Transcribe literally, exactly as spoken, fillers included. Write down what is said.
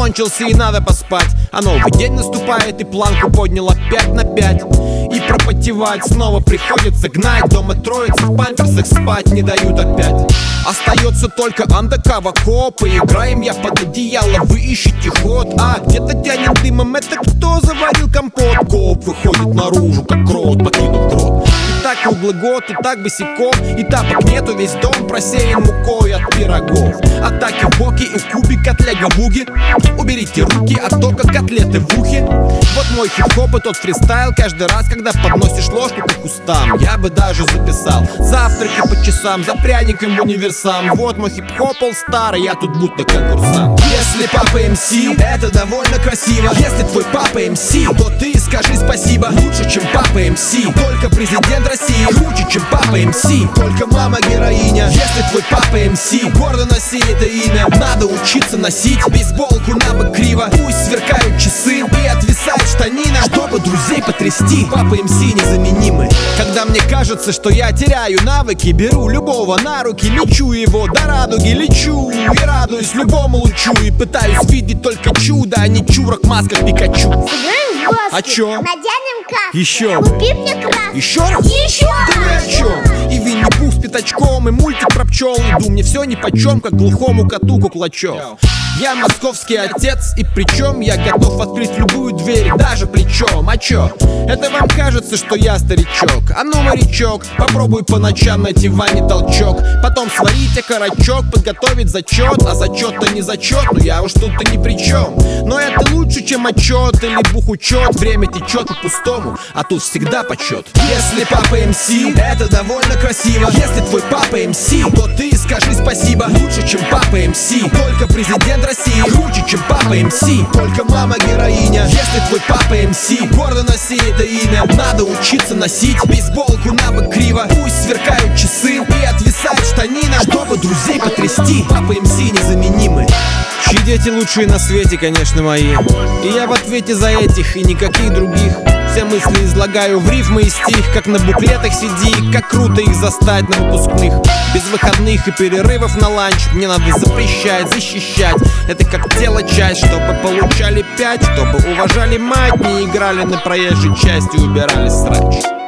закончился и надо поспать. А новый день наступает и планку поднял опять на пять. И пропотевать снова приходится гнать. Дома троица в памперсах спать не дают опять. Остается только андакава копы. Играем я под одеяло, вы ищете ход. А где-то тянет дымом, это кто заварил компот? Коп выходит наружу, как крот, покинув грот. И так круглый год, и так босиком. И тапок нету, весь дом просеян мукой от пирогов. Атаки в боки и кубик от лего-буги. Уберите руки, а то как котлеты в ухе. Вот мой хип-хоп и тот фристайл. Каждый раз, когда подносишь ложку к кустам, я бы даже записал завтраки по часам, за пряником в универсам. Вот мой хип-хоп старый, я тут будто конкурсант. Если папа эм си, это довольно красиво. Если твой папа эм си, то ты скажи спасибо. Лучше, чем папа эм си, только президент России. Круче, чем папа эм си, только мама героиня. Если твой папа эм си, гордо носи это имя. Надо учиться носить бейсболку на бок криво. Пусть сверкают часы и отвисает штанина, чтобы друзей потрясти. Папа эм си незаменимый. Когда мне кажется, что я теряю навыки, беру любого на руки, лечу его до радуги, лечу и радуюсь любому лучу. И пытаюсь видеть только чудо, а не чурок в масках Пикачу. Сыграем в баскет, А чё? наденем каску. Еще. Купи мне краску. Еще раз? Еще Да вы о чем? И Винни-Пух с пятачком, и мультик про пчел. Иду, мне все нипочем, как глухому коту Куклачев. Я московский отец, и причем я готов открыть любую дверь, даже плечом. А чё? Это вам кажется, что я старичок? А ну, морячок, попробуй по ночам найти в ванне толчок. Потом сварить окорочок, подготовить зачет. А зачет-то не зачет, но я уж тут-то ни при чем. Но это лучше, чем отчет или бухучет. Время течет по-пустому, а тут всегда почет. Если папа эм си, это довольно красиво. Если твой папа эм си, то ты скажи спасибо. Лучше, чем папа эм си, только президент России. Круче, чем папа эм си, только мама героиня. Если твой папа эм си, гордо носи это имя. Надо учиться носить бейсболку на бок криво. Пусть сверкают часы и отвисает штанина, чтобы друзей потрясти. Папа эм си незаменимый. Чьи дети лучшие на свете, конечно, мои. И я в ответе за этих и никаких других. Все мысли излагаю в рифмы и стих, как на буклетах сиди. Как круто их застать на выпускных. Без выходных и перерывов на ланч. Мне надо запрещать, защищать. Это как тело часть, чтобы получали пять. Чтобы уважали мать, не играли на проезжей части, убирали срач.